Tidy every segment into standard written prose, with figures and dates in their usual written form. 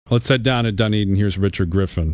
let's head down to Dunedin. Here's Richard Griffin.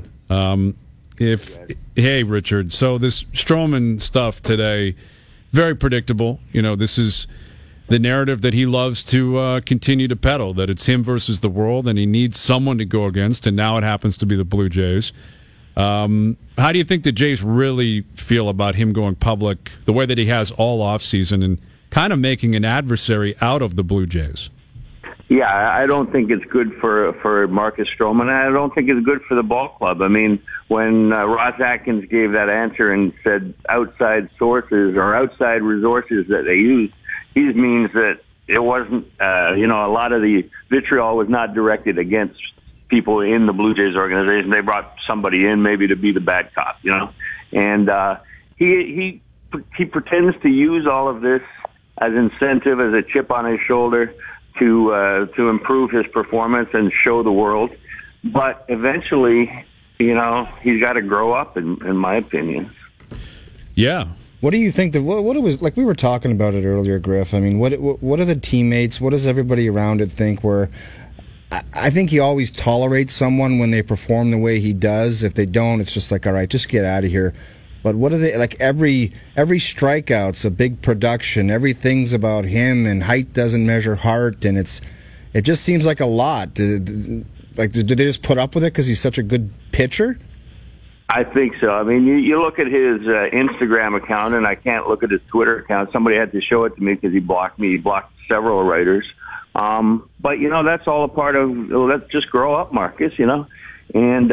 Hey, Richard. So this Stroman stuff today, very predictable. This is the narrative that he loves to continue to peddle, that it's him versus the world, and he needs someone to go against, and now it happens to be the Blue Jays. How do you think the Jays really feel about him going public the way that he has all offseason and kind of making an adversary out of the Blue Jays? Yeah, I don't think it's good for Marcus Stroman. I don't think it's good for the ball club. I mean, when Ross Atkins gave that answer and said outside sources or outside resources that they used, he means that it wasn't, a lot of the vitriol was not directed against people in the Blue Jays organization. They brought somebody in maybe to be the bad cop, and he pretends to use all of this as incentive, as a chip on his shoulder to improve his performance and show the world. But eventually, he's got to grow up, in my opinion. Yeah. What do you think what it was like? We were talking about it earlier, Griff. I mean, what are the teammates? What does everybody around it think? Where I think he always tolerates someone when they perform the way he does. If they don't, it's just like, all right, just get out of here. But what are they like? Every strikeout's a big production. Everything's about him, and height doesn't measure heart, and it just seems like a lot. Do they just put up with it because he's such a good pitcher? I think so. I mean, you look at his Instagram account, and I can't look at his Twitter account. Somebody had to show it to me because he blocked me. He blocked several writers. But, that's all a part of, let's just grow up, Marcus, And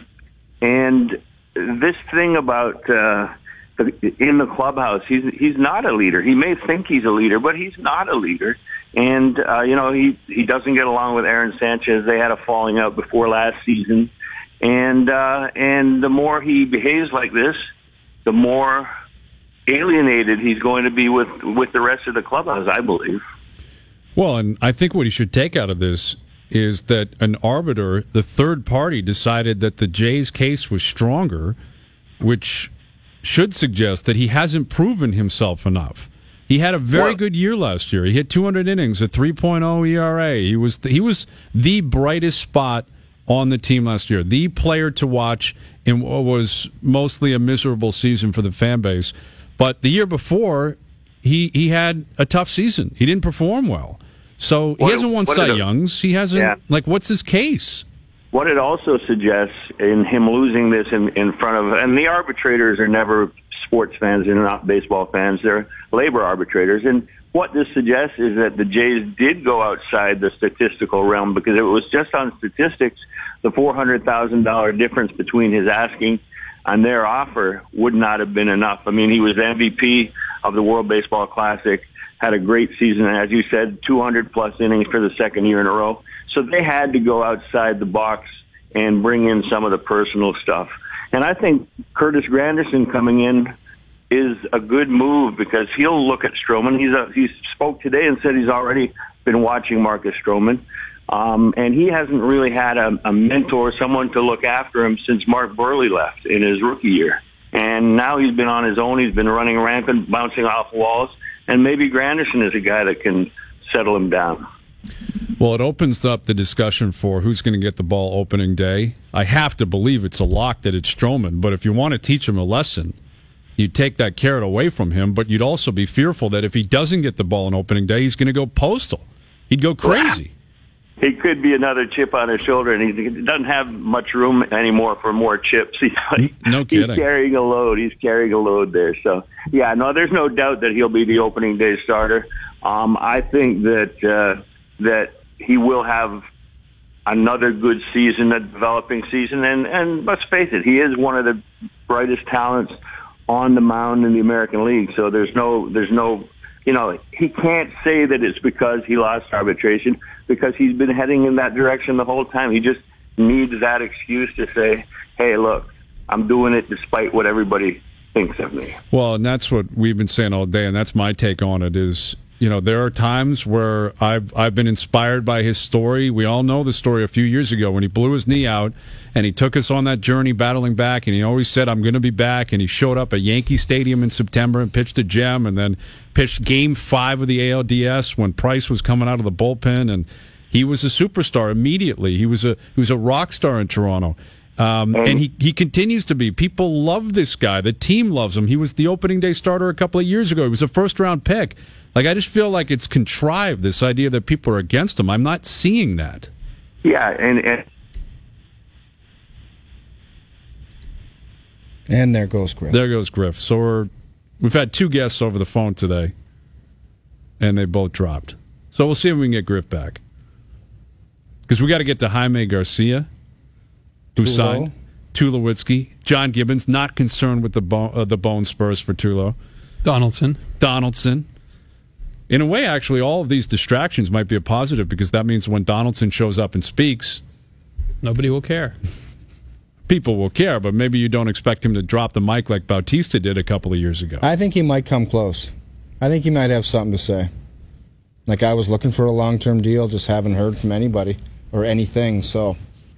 this thing about in the clubhouse, he's not a leader. He may think he's a leader, but he's not a leader. And, he doesn't get along with Aaron Sanchez. They had a falling out before last season. And the more he behaves like this, the more alienated he's going to be with the rest of the clubhouse, I believe. Well, and I think what he should take out of this is that an arbiter, the third party, decided that the Jays' case was stronger, which should suggest that he hasn't proven himself enough. He had a very good year last year. He hit 200 innings, a 3.0 ERA. He was the brightest spot on the team last year, the player to watch in what was mostly a miserable season for the fan base. But the year before, he had a tough season. He didn't perform well. So he hasn't won Cy Youngs. He hasn't, what's his case? What it also suggests in him losing this in front of, and the arbitrators are never sports fans, they're not baseball fans, they're labor arbitrators. And what this suggests is that the Jays did go outside the statistical realm, because if it was just on statistics, the $400,000 difference between his asking and their offer would not have been enough. I mean, he was MVP of the World Baseball Classic, had a great season, as you said, 200-plus innings for the second year in a row. So they had to go outside the box and bring in some of the personal stuff. And I think Curtis Granderson coming in is a good move, because he'll look at Stroman. He spoke today and said he's already been watching Marcus Stroman. And he hasn't really had a mentor, someone to look after him since Mark Burley left in his rookie year. And now he's been on his own. He's been running rampant, bouncing off walls. And maybe Granderson is a guy that can settle him down. Well, it opens up the discussion for who's going to get the ball opening day. I have to believe it's a lock that it's Stroman, but if you want to teach him a lesson, you'd take that carrot away from him, but you'd also be fearful that if he doesn't get the ball on opening day, he's going to go postal. He'd go crazy. He could be another chip on his shoulder, and he doesn't have much room anymore for more chips. No kidding. He's carrying a load. He's carrying a load there. So, yeah, no, there's no doubt that he'll be the opening day starter. I think that he will have another good season, a developing season, and let's face it, he is one of the brightest talents on the mound in the American League. So there's no, he can't say that it's because he lost arbitration, because he's been heading in that direction the whole time. He just needs that excuse to say, hey, look, I'm doing it despite what everybody thinks of me. Well, and that's what we've been saying all day, and that's my take on it is, there are times where I've been inspired by his story. We all know the story a few years ago when he blew his knee out and he took us on that journey battling back, and he always said, I'm going to be back, and he showed up at Yankee Stadium in September and pitched a gem, and then pitched Game 5 of the ALDS when Price was coming out of the bullpen, and He was a superstar immediately. He was a rock star in Toronto. And he continues to be. People love this guy. The team loves him. He was the opening day starter a couple of years ago. He was a first-round pick. Like, I just feel like it's contrived, this idea that people are against him. I'm not seeing that. Yeah, And there goes Griff. There goes Griff. So we've had 2 guests over the phone today, and they both dropped. So we'll see if we can get Griff back. Because we got to get to Jaime Garcia, who signed Tulowitzki. John Gibbons, not concerned with the bone spurs for Tulo. Donaldson. In a way, actually, all of these distractions might be a positive, because that means when Donaldson shows up and speaks, nobody will care. People will care, but maybe you don't expect him to drop the mic like Bautista did a couple of years ago. I think he might come close. I think he might have something to say. Like, I was looking for a long-term deal, just haven't heard from anybody or anything, so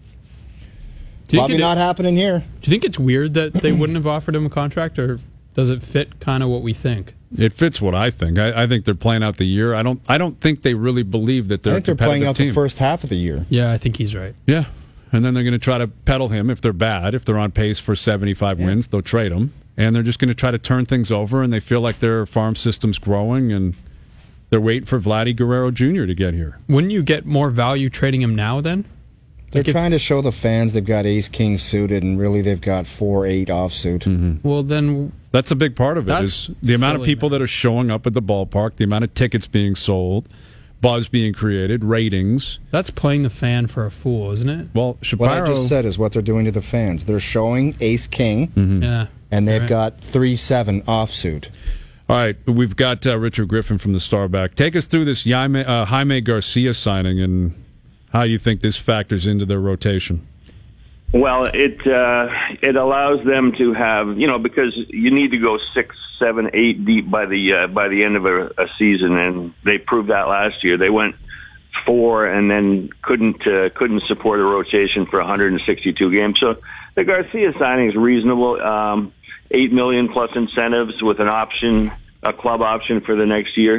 probably not happening here. Do you think it's weird that they wouldn't have offered him a contract, or does it fit kind of what we think? It fits what I think. I think they're playing out the year. I don't think they really believe that they're. I think they're playing out the first half of the year. Yeah, I think he's right. Yeah, and then they're going to try to peddle him if they're bad. If they're on pace for 75 wins, they'll trade him, and they're just going to try to turn things over. And they feel like their farm system's growing, and they're waiting for Vladdy Guerrero Jr. to get here. Wouldn't you get more value trading him now then? They're trying to show the fans they've got ace-king suited, and really they've got 4-8 offsuit. Mm-hmm. Well, then that's a big part of it, is the amount of people that are showing up at the ballpark, the amount of tickets being sold, buzz being created, ratings. That's playing the fan for a fool, isn't it? Well, Shapiro, what I just said is what they're doing to the fans. They're showing ace-king, Yeah, and they've got 3-7 offsuit. All right, we've got Richard Griffin from the Star back. Take us through this Jaime Garcia signing and how you think this factors into their rotation. Well, it allows them to have, because you need to go 6, 7, 8 deep by the end of a season, and they proved that last year. They went 4 and then couldn't support a rotation for 162 games. So the Garcia signing is reasonable. $8 million plus incentives with a club option for the next year.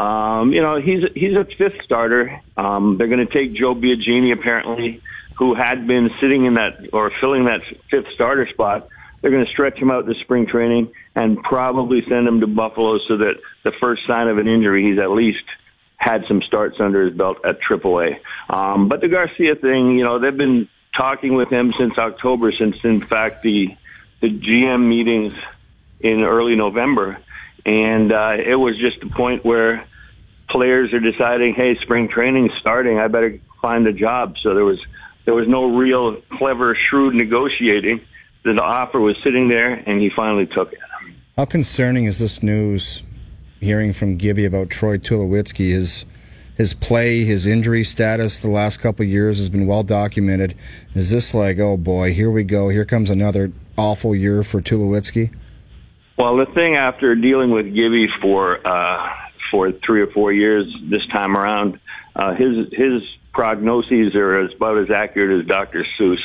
He's a 5th starter. They're going to take Joe Biagini, apparently, who had been sitting in that or filling that 5th starter spot. They're going to stretch him out to spring training and probably send him to Buffalo so that the first sign of an injury, he's at least had some starts under his belt at AAA. But the Garcia thing, they've been talking with him since October, since in fact the GM meetings in early November. And it was just a point where players are deciding, hey, spring training's starting, I better find a job. So there was no real clever, shrewd negotiating. The offer was sitting there, and he finally took it. How concerning is this news, hearing from Gibby about Troy Tulowitzki? His play, his injury status the last couple of years has been well documented. Is this like, oh boy, here we go, here comes another awful year for Tulowitzki? Well, the thing after dealing with Gibby for 3 or 4 years this time around, his prognoses are about as accurate as Dr. Seuss.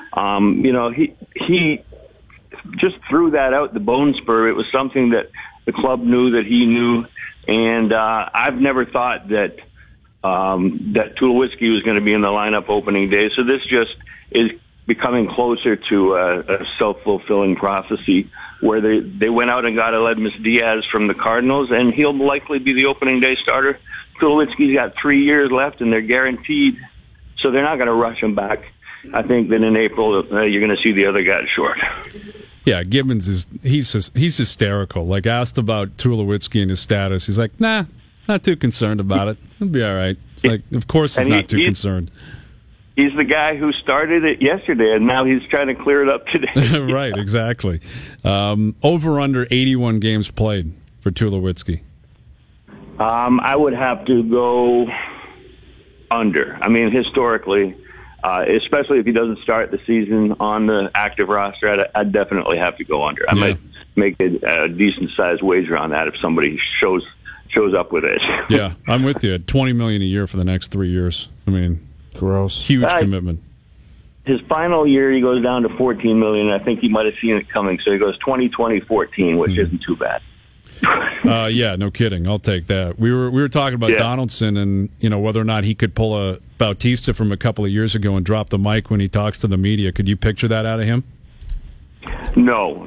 He just threw that out, the bone spur. It was something that the club knew that he knew, and I've never thought that Tulowitzki was going to be in the lineup opening day. So this just is becoming closer to a self-fulfilling prophecy, where they went out and got Aledmus Diaz from the Cardinals, and he'll likely be the opening day starter. Tulowitzki's got 3 years left, and they're guaranteed, so they're not going to rush him back. I think that in April you're going to see the other guys short. Yeah, Gibbons he's hysterical. Like, asked about Tulowitzki and his status, he's like, nah, not too concerned about it. He'll be all right. It's like, of course he's not too concerned. He's the guy who started it yesterday, and now he's trying to clear it up today. Right, exactly. Over under 81 games played for Tulowitzki. I would have to go under. I mean, historically, especially if he doesn't start the season on the active roster, I'd definitely have to go under. I might make a decent-sized wager on that if somebody shows up with it. Yeah, I'm with you. $20 million a year for the next 3 years. I mean, gross. Huge commitment. His final year, he goes down to $14 million. I think he might have seen it coming, so he goes 20-20-14, which isn't too bad. Yeah, no kidding. I'll take that. We were talking about Donaldson and whether or not he could pull a Bautista from a couple of years ago and drop the mic when he talks to the media. Could you picture that out of him? No.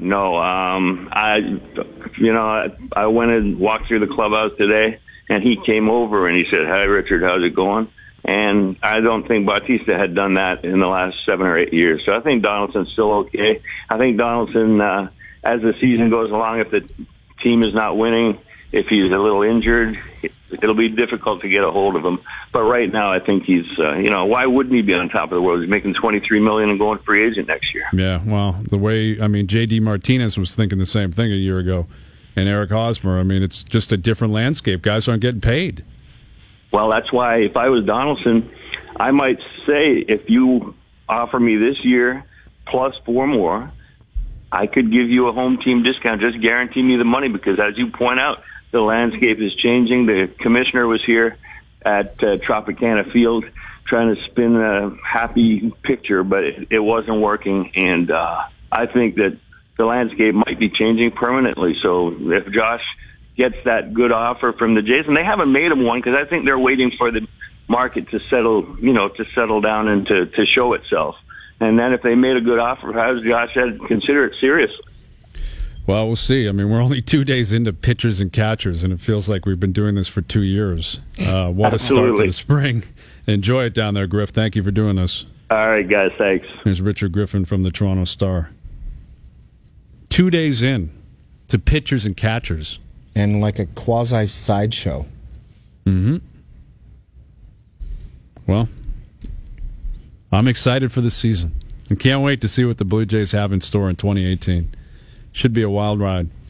I went and walked through the clubhouse today, and he came over and he said, "Hi, Richard, how's it going?" And I don't think Bautista had done that in the last 7 or 8 years. So I think Donaldson's still okay. I think Donaldson, as the season goes along, if the team is not winning, if he's a little injured, it'll be difficult to get a hold of him. But right now, I think he's, why wouldn't he be on top of the world? He's making $23 million and going free agent next year. Yeah, well, J.D. Martinez was thinking the same thing a year ago, and Eric Hosmer. It's just a different landscape. Guys aren't getting paid. Well, that's why if I was Donaldson, I might say, if you offer me this year plus 4 more, I could give you a home team discount. Just guarantee me the money, because as you point out, the landscape is changing. The commissioner was here at Tropicana Field trying to spin a happy picture, but it wasn't working. And I think that the landscape might be changing permanently. So if Josh gets that good offer from the Jays, and they haven't made him one because I think they're waiting for the market to settle down and to show itself. And then if they made a good offer, as Josh said, consider it seriously. Well, we'll see. We're only 2 days into pitchers and catchers, and it feels like we've been doing this for 2 years. What a start to the spring. Enjoy it down there, Griff. Thank you for doing this. All right, guys. Thanks. Here's Richard Griffin from the Toronto Star. 2 days in to pitchers and catchers. And like a quasi-sideshow. Mm-hmm. Well, I'm excited for the season and can't wait to see what the Blue Jays have in store in 2018. Should be a wild ride.